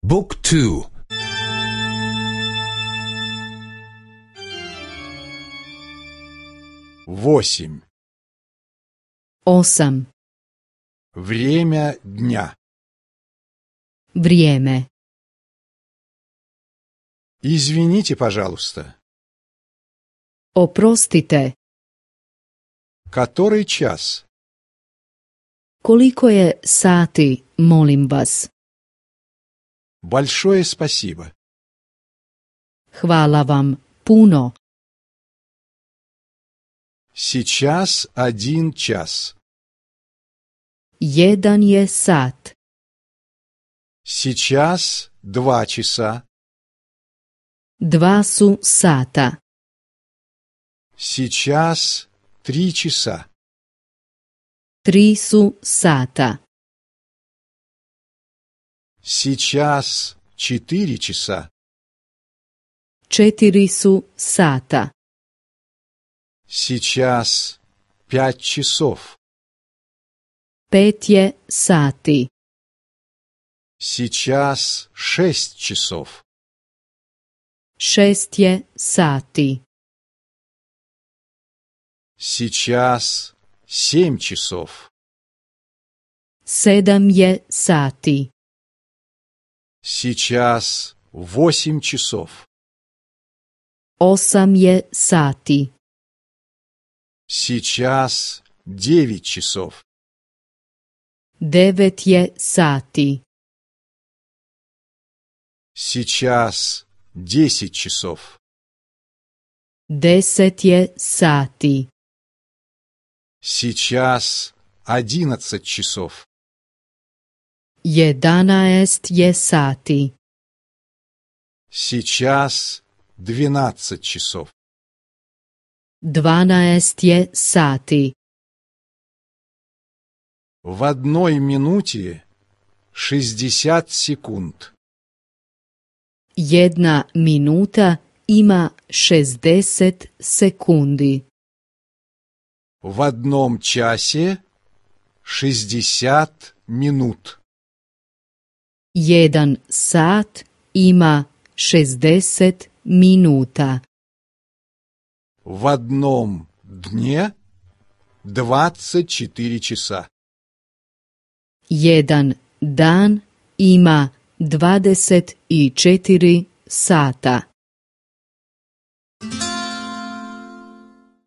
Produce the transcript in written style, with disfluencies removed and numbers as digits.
بوك تو. восемь. 8. Время дня. Vrijeme. Извините, пожалуйста. Oprostite, Который час? koliko je sati, molim vas? Большое спасибо. Hvala vam puno. Сейчас 1 час. 1 je sat. Сейчас 2 часа. 2 su sata. Сейчас 3 часа. 3 su sata. Сейчас 4 часа. 4 su sata. Сейчас 5 часов. 5 je sati. Сейчас 6 часов. 6 je sati. Сейчас 7 часов. 7 je sati. Сейчас 8 часов. 8 je sati. Сейчас 9 часов. 9 je sati. Сейчас 10 часов. 10 je sati. Сейчас 11 часов. 11 je sati. Сейчас 12 часов. 12 je sati. В 1 минуте 60 секунд. 1 minuta ima 60 sekundi. В 1 часе 60 минут. 1 sat ima 60 minuta. В 1 дне 24 часа. 1 dan ima 24 sata.